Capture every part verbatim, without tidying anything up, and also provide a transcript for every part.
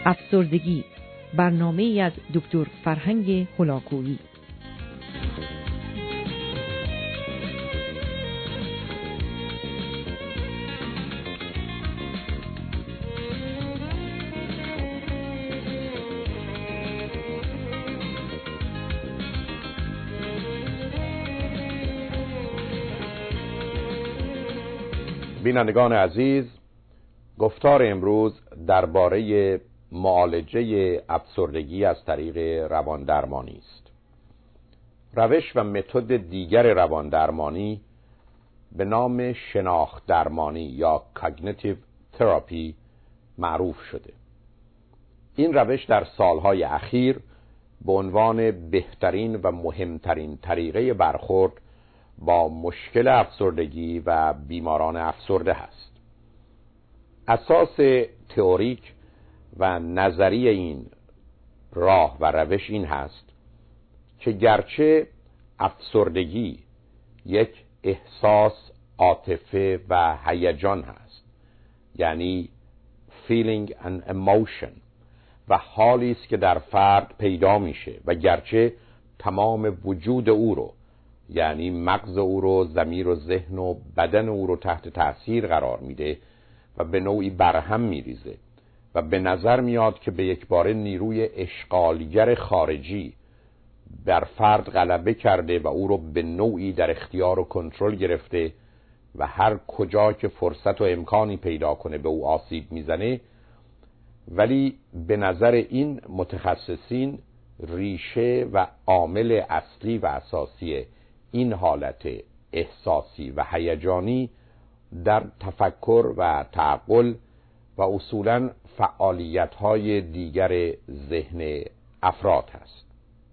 افسردگی، برنامه‌ای از دکتر فرهنگ هلاکویی. بینندگان عزیز، گفتار امروز درباره معالجه افسردگی از طریق رواندرمانی است. روش و متد دیگر رواندرمانی به نام شناخت درمانی یا کاگنیتیو تراپی معروف شده. این روش در سالهای اخیر به عنوان بهترین و مهمترین طریقه برخورد با مشکل افسردگی و بیماران افسرده است. اساس تئوریک و نظری این راه و روش این هست که گرچه افسردگی یک احساس، عاطفه و هیجان هست، یعنی feeling and emotion، و حالی است که در فرد پیدا میشه و گرچه تمام وجود او رو، یعنی مغز او رو، ضمیر و ذهن و بدن او رو تحت تأثیر قرار میده و به نوعی برهم میریزه و به نظر میاد که به یک باره نیروی اشغالگر خارجی بر فرد غلبه کرده و او رو به نوعی در اختیار و کنترل گرفته و هر کجا که فرصت و امکانی پیدا کنه به او آسیب میزنه. ولی به نظر این متخصصین ریشه و عامل اصلی و اساسی این حالت احساسی و هیجانی در تفکر و تعقل و اصولاً فعالیت‌های دیگر ذهن افراد هست.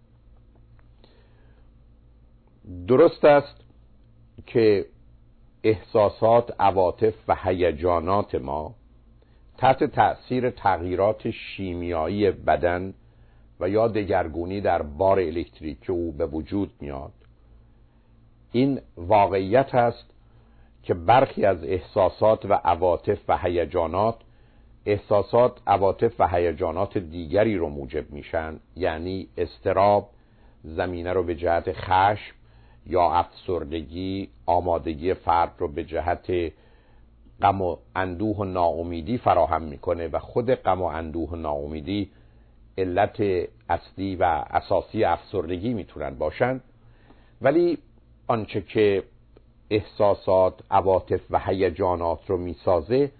درست است که احساسات، عواطف و هیجانات ما تحت تأثیر تغییرات شیمیایی بدن و یا دگرگونی در بار الکتریکی او به وجود میاد. این واقعیت است که برخی از احساسات و عواطف و هیجانات احساسات، عواطف و هیجانات دیگری رو موجب میشن، یعنی اضطراب زمینه رو به جهت خشم یا افسردگی، آمادگی فرد رو به جهت غم و اندوه و ناامیدی فراهم میکنه و خود غم و اندوه و ناامیدی علت اصلی و اساسی افسردگی میتونن باشن. ولی آنچه که احساسات، عواطف و هیجانات رو میسازه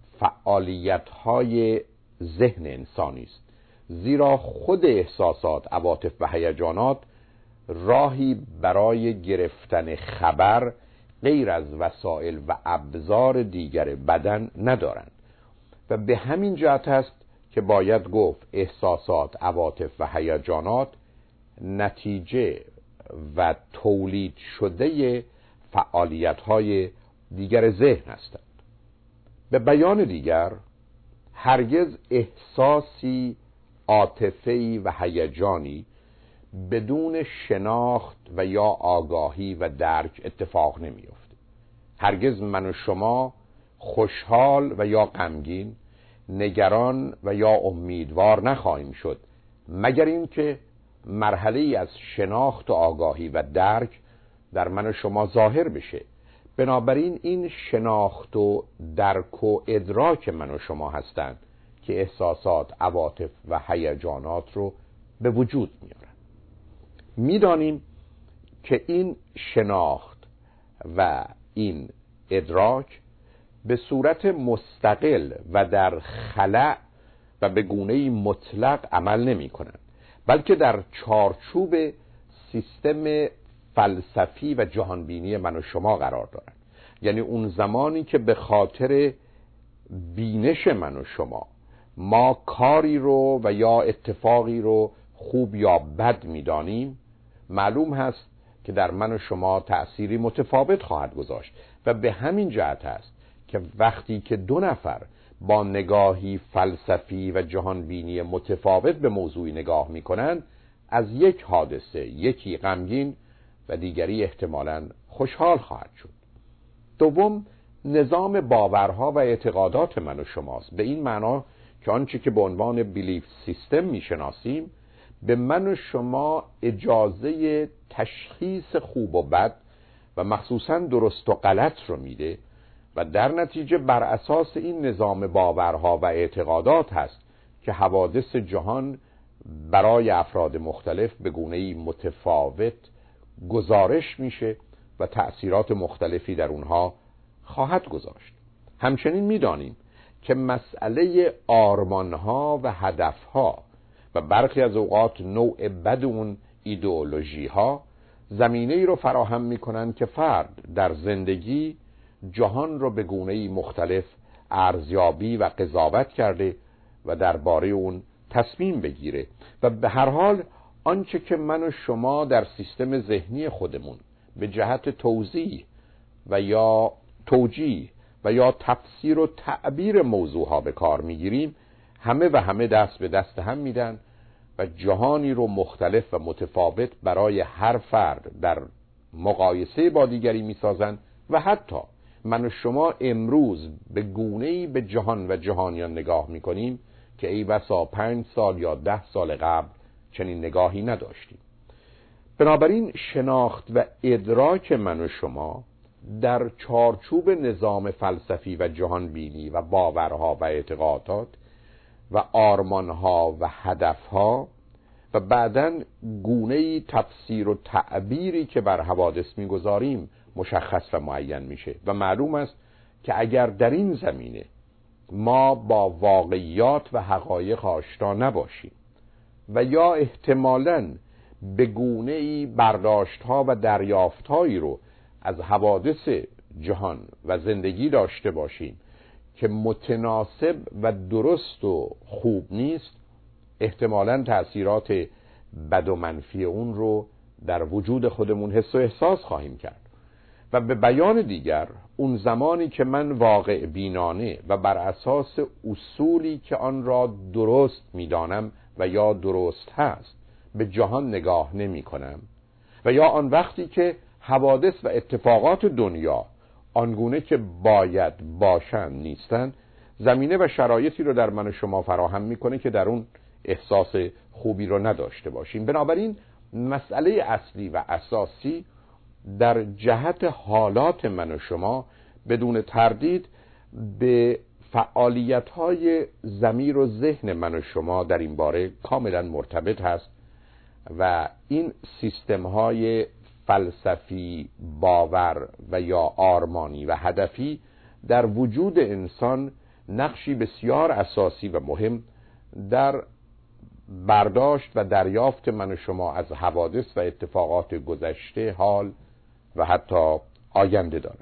فعالیت‌های ذهن انسانی است، زیرا خود احساسات، عواطف و هیجانات راهی برای گرفتن خبر غیر از وسایل و ابزار دیگر بدن ندارند و به همین جهت است که باید گفت احساسات، عواطف و هیجانات نتیجه و تولید شده فعالیت‌های دیگر ذهن هستند. به بیان دیگر، هرگز احساسی، عاطفه‌ای و هیجانی بدون شناخت و یا آگاهی و درک اتفاق نمی‌افته. هرگز من و شما خوشحال و یا غمگین، نگران و یا امیدوار نخواهیم شد مگر اینکه مرحله‌ای از شناخت و آگاهی و درک در من و شما ظاهر بشه. بنابراین این شناخت و درک و ادراک من و شما هستند که احساسات، عواطف و هیجانات رو به وجود میارن. میدانیم که این شناخت و این ادراک به صورت مستقل و در خلأ و به گونه‌ای مطلق عمل نمی کنند، بلکه در چارچوب سیستم فلسفی و جهانبینی من و شما قرار دارند. یعنی اون زمانی که به خاطر بینش من و شما ما کاری رو و یا اتفاقی رو خوب یا بد می‌دانیم، معلوم هست که در من و شما تأثیری متفاوت خواهد گذاشت و به همین جهت است که وقتی که دو نفر با نگاهی فلسفی و جهانبینی متفاوت به موضوعی نگاه می‌کنند، از یک حادثه یکی غمگین و دیگری احتمالاً خوشحال خواهد شد. دوم، نظام باورها و اعتقادات من و شماست، به این معنا که آنچه که به عنوان بیلیف سیستم میشناسیم به من و شما اجازه تشخیص خوب و بد و مخصوصاً درست و غلط رو میده و در نتیجه بر اساس این نظام باورها و اعتقادات هست که حوادث جهان برای افراد مختلف به گونه‌ای متفاوت گزارش میشه و تأثیرات مختلفی در اونها خواهد گذاشت. همچنین میدانیم که مسئله آرمانها و هدفها و برخی از اوقات نوع بد اون ایدئولوژی ها زمینه ای رو فراهم میکنن که فرد در زندگی جهان رو به گونه‌ای مختلف ارزیابی و قضاوت کرده و درباره اون تصمیم بگیره و به هر حال آنچه که من و شما در سیستم ذهنی خودمون به جهت توضیح و یا توجیه و یا تفسیر و تعبیر موضوعها به کار میگیریم همه و همه دست به دست هم میدن و جهانی رو مختلف و متفاوت برای هر فرد در مقایسه با دیگری میسازن و حتی من و شما امروز به گونه‌ای به جهان و جهانیان نگاه میکنیم که ای بسا پنج سال یا ده سال قبل چنین نگاهی نداشتیم. بنابراین شناخت و ادراک من و شما در چارچوب نظام فلسفی و جهانبینی و باورها و اعتقادات و آرمانها و هدفها و بعداً گونه‌ای تفسیر و تعبیری که بر حوادث می‌گذاریم مشخص و معین میشه و معلوم است که اگر در این زمینه ما با واقعیات و حقایق آشنا نباشیم و یا احتمالاً به گونه‌ای برداشت‌ها و دریافت‌هایی رو از حوادث جهان و زندگی داشته باشیم که متناسب و درست و خوب نیست، احتمالاً تأثیرات بد و منفی اون رو در وجود خودمون حس و احساس خواهیم کرد و به بیان دیگر اون زمانی که من واقع بینانه و بر اساس اصولی که آن را درست میدانم و یا درست هست به جهان نگاه نمی کنم و یا آن وقتی که حوادث و اتفاقات دنیا آنگونه که باید باشند نیستند، زمینه و شرایطی رو در من و شما فراهم میکنه که در اون احساس خوبی رو نداشته باشیم. بنابراین مسئله اصلی و اساسی در جهت حالات من و شما بدون تردید به فعالیت‌های ضمیر و ذهن من و شما در این باره کاملا مرتبط هست و این سیستم‌های فلسفی، باور و یا آرمانی و هدفی در وجود انسان نقشی بسیار اساسی و مهم در برداشت و دریافت من و شما از حوادث و اتفاقات گذشته، حال و حتی آینده داره.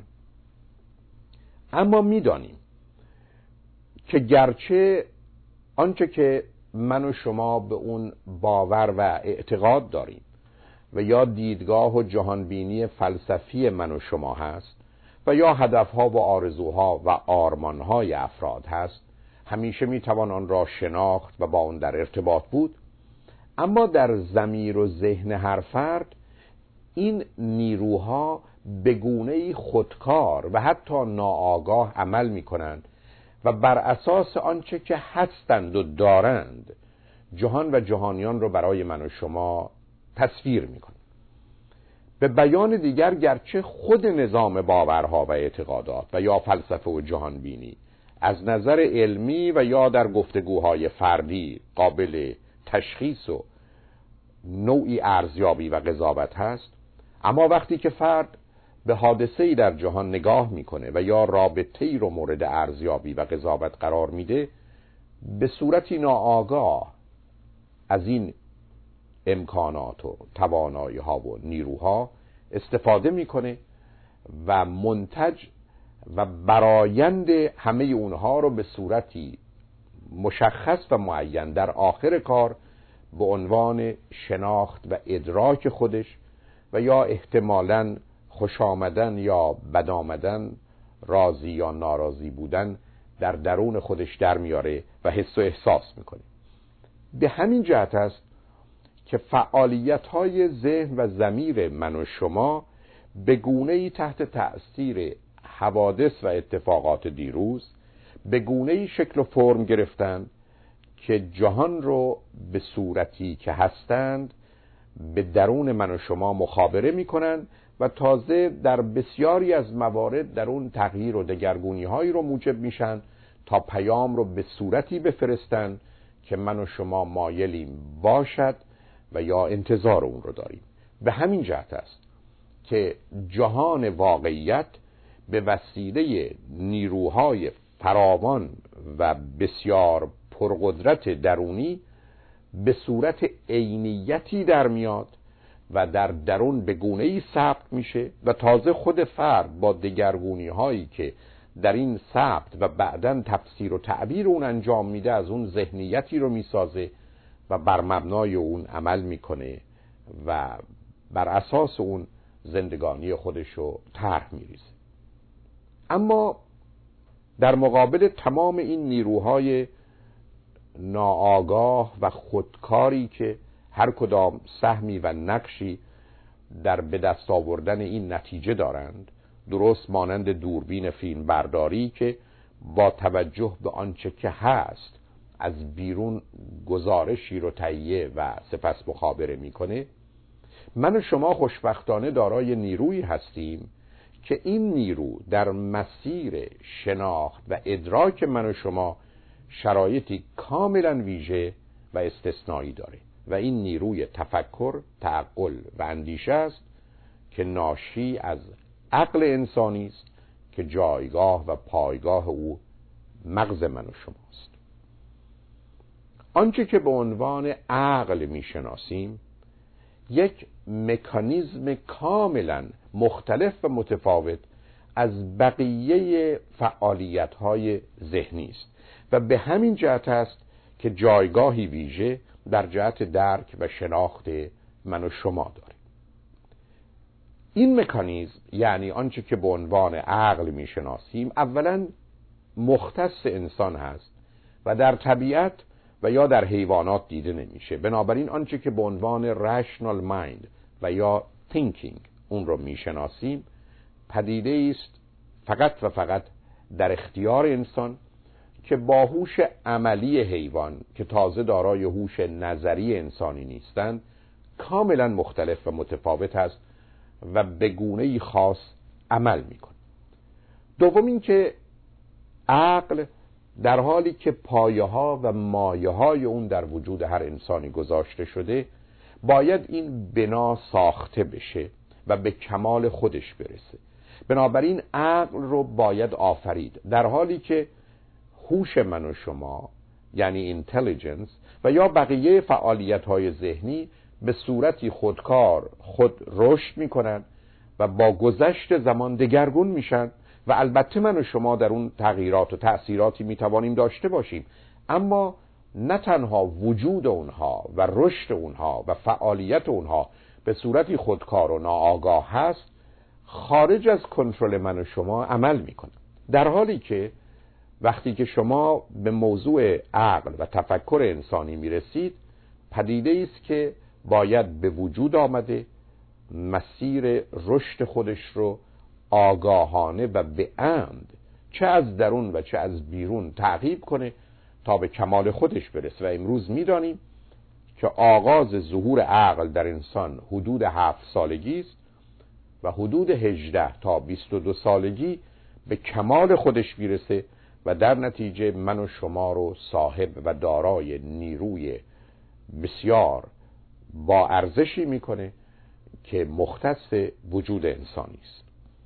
اما میدانیم که گرچه آنچه که من و شما به اون باور و اعتقاد داریم و یا دیدگاه و جهانبینی فلسفی من و شما هست و یا هدفها و آرزوها و آرمانهای افراد هست، همیشه میتوان آن را شناخت و با آن در ارتباط بود، اما در ضمیر و ذهن هر فرد این نیروها به گونه‌ای خودکار و حتی ناآگاه عمل میکنند و بر اساس آنچه که هستند و دارند جهان و جهانیان رو برای من و شما تصویر میکنند. به بیان دیگر گرچه خود نظام باورها و اعتقادات و یا فلسفه و جهانبینی از نظر علمی و یا در گفتگوهای فردی قابل تشخیص و نوعی ارزیابی و قضاوت هست، اما وقتی که فرد به حادثه‌ای در جهان نگاه میکنه و یا رابطه‌ای رو مورد ارزیابی و قضاوت قرار میده، به صورتی ناآگاه از این امکانات و توانایی ها و نیروها استفاده میکنه و منتج و برآیند همه اونها رو به صورتی مشخص و معین در آخر کار به عنوان شناخت و ادراک خودش و یا احتمالاً خوش آمدن یا بد آمدن، راضی یا ناراضی بودن در درون خودش در میاره و حس و احساس میکنه. به همین جهت است که فعالیت‌های ذهن و ضمیر من و شما به گونه‌ای تحت تأثیر حوادث و اتفاقات دیروز به گونه‌ای شکل و فرم گرفتن که جهان رو به صورتی که هستند به درون من و شما مخابره میکنن و تازه در بسیاری از موارد در اون تغییر و دگرگونی هایی رو موجب میشن تا پیام رو به صورتی بفرستن که من و شما مایلیم باشد و یا انتظار اون رو داریم. به همین جهت است که جهان واقعیت به وسیله نیروهای فراوان و بسیار پرقدرت درونی به صورت عینیتی در میاد و در درون به گونه‌ای ثبت میشه و تازه خود فرد با دگرگونی هایی که در این ثبت و بعداً تفسیر و تعبیر اون انجام میده از اون ذهنیتی رو میسازه و بر مبنای اون عمل میکنه و بر اساس اون زندگانی خودش رو طرح میریزه. اما در مقابل تمام این نیروهای ناآگاه و خودکاری که هر کدام سهمی و نقشی در به دست آوردن این نتیجه دارند، درست مانند دوربین فیلم برداری که با توجه به آنچه که هست از بیرون گزارشی رو تهیه و سپس مخابره میکنه، من و شما خوشبختانه دارای نیرویی هستیم که این نیرو در مسیر شناخت و ادراک من و شما شرایطی کاملا ویژه و استثنایی داره و این نیروی تفکر، تعقل و اندیشه است که ناشی از عقل انسانی است که جایگاه و پایگاه او مغز من و شماست. آنچه که به عنوان عقل میشناسیم یک مکانیزم کاملا مختلف و متفاوت از بقیه فعالیت‌های ذهنی است و به همین جهت است که جایگاهی ویژه در جهت درک و شناخت من و شما داره. این مکانیزم یعنی آنچه که به عنوان عقل میشناسیم اولا مختص انسان هست و در طبیعت و یا در حیوانات دیده نمیشه. بنابراین آنچه که به عنوان rational mind و یا thinking اون رو میشناسیم پدیده است فقط و فقط در اختیار انسان که با هوش عملی حیوان که تازه دارای هوش نظری انسانی نیستند کاملا مختلف و متفاوت است و به گونه‌ای خاص عمل میکنه. دوم این که عقل در حالی که پایه ها و مایه های اون در وجود هر انسانی گذاشته شده باید این بنا ساخته بشه و به کمال خودش برسه. بنابراین عقل رو باید آفرید، در حالی که هوش من و شما یعنی اینتلیجنس و یا بقیه فعالیت های ذهنی به صورتی خودکار خود رشد میکنن و با گذشت زمان دگرگون میشن و البته من و شما در اون تغییرات و تأثیراتی میتوانیم داشته باشیم، اما نه تنها وجود اونها و رشد اونها و فعالیت اونها به صورتی خودکار و ناآگاه هست، خارج از کنترل من و شما عمل میکنه. در حالی که وقتی که شما به موضوع عقل و تفکر انسانی میرسید پدیده است که باید به وجود آمده مسیر رشد خودش رو آگاهانه و به عمد چه از درون و چه از بیرون تعقیب کنه تا به کمال خودش برسه. و امروز میدانیم که آغاز ظهور عقل در انسان حدود هفت سالگی است و حدود هجده تا بیست و دو سالگی به کمال خودش میرسه و در نتیجه من و شما رو صاحب و دارای نیروی بسیار با ارزشی میکنه که مختص وجود انسانی است.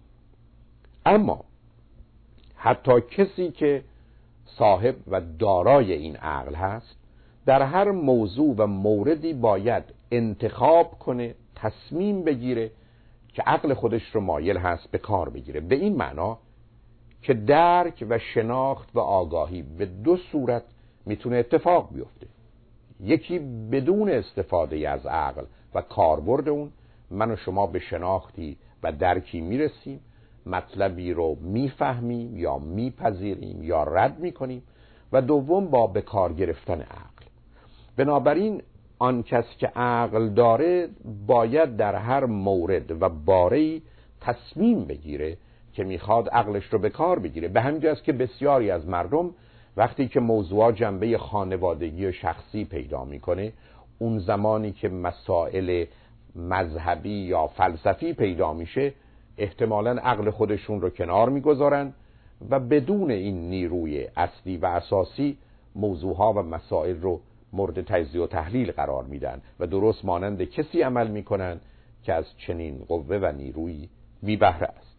اما حتی کسی که صاحب و دارای این عقل هست در هر موضوع و موردی باید انتخاب کنه، تصمیم بگیره که عقل خودش رو مایل هست به کار بگیره، به این معنا که درک و شناخت و آگاهی به دو صورت میتونه اتفاق بیفته. یکی بدون استفاده از عقل و کاربرد اون من و شما به شناختی و درکی میرسیم، مطلبی رو میفهمیم یا میپذیریم یا رد میکنیم، و دوم با به کار گرفتن عقل. بنابراین آن کس که عقل داره باید در هر مورد و باره‌ای تصمیم بگیره که میخواد عقلش رو به کار بگیره. به همین جاست که بسیاری از مردم وقتی که موضوع جنبه خانوادگی و شخصی پیدا میکنه، اون زمانی که مسائل مذهبی یا فلسفی پیدا میشه، احتمالاً عقل خودشون رو کنار میگذارن و بدون این نیروی اصلی و اساسی موضوعها و مسائل رو مورد تجزیه و تحلیل قرار میدن و درست مانند کسی عمل میکنن که از چنین قوه و نیرویی بی بهره است.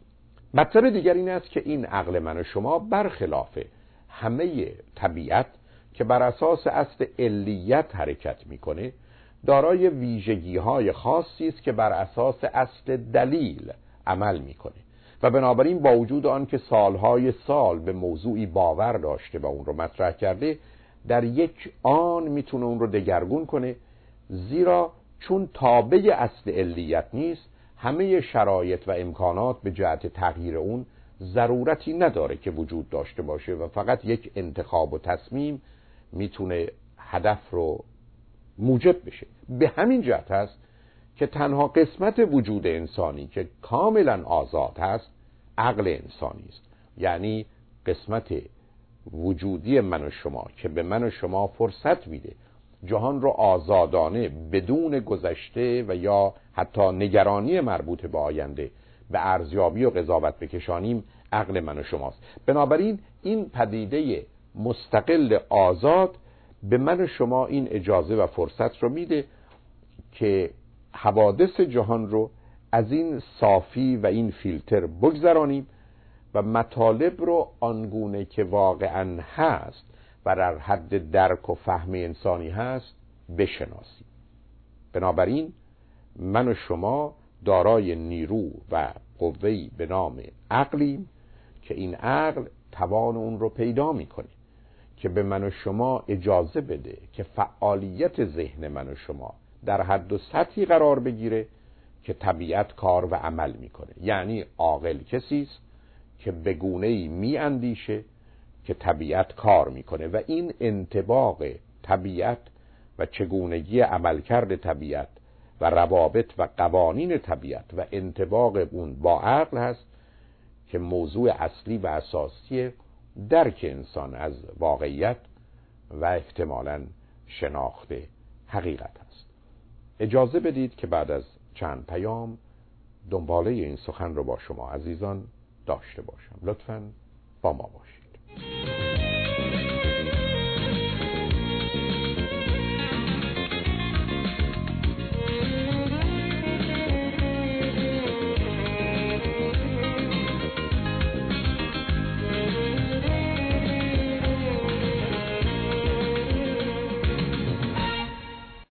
مطلب دیگر این است که این عقل من و شما برخلاف همه طبیعت که بر اساس اصل علیت حرکت میکنه، دارای ویژگی‌های خاصی است که بر اساس اصل دلیل عمل میکنه و بنابراین با وجود آن که سالهای سال به موضوعی باور داشته و اون رو مطرح کرده، در یک آن میتونه اون رو دگرگون کنه، زیرا چون تابع اصل علیت نیست، همه شرایط و امکانات به جهت تغییر اون ضرورتی نداره که وجود داشته باشه و فقط یک انتخاب و تصمیم میتونه هدف رو موجب بشه. به همین جهت هست که تنها قسمت وجود انسانی که کاملا آزاد هست عقل انسانی است، یعنی قسمت وجودی من و شما که به من و شما فرصت میده جهان رو آزادانه بدون گذشته و یا حتی نگرانی مربوط به آینده به ارزیابی و قضاوت بکشانیم، عقل من و شماست. بنابراین این پدیده مستقل آزاد به من و شما این اجازه و فرصت رو میده که حوادث جهان رو از این صافی و این فیلتر بگذرانیم و مطالب رو آنگونه که واقعا هست و در حد درک و فهم انسانی هست بشناسیم. بنابراین من و شما دارای نیرو و قوه‌ای به نام عقلیم که این عقل توان اون رو پیدا میکنه که به من و شما اجازه بده که فعالیت ذهن من و شما در حد و سطحی قرار بگیره که طبیعت کار و عمل میکنه. یعنی عاقل کسی است که به گونه‌ای میاندیشه که طبیعت کار میکنه و این انطباق طبیعت و چگونگی عملکرد طبیعت و روابط و قوانین طبیعت و انطباق اون با عقل هست که موضوع اصلی و اساسی درک انسان از واقعیت و احتمالاً شناخت حقیقت است. اجازه بدید که بعد از چند پیام دنباله این سخن رو با شما عزیزان داشته باشم. لطفاً با ما باشید.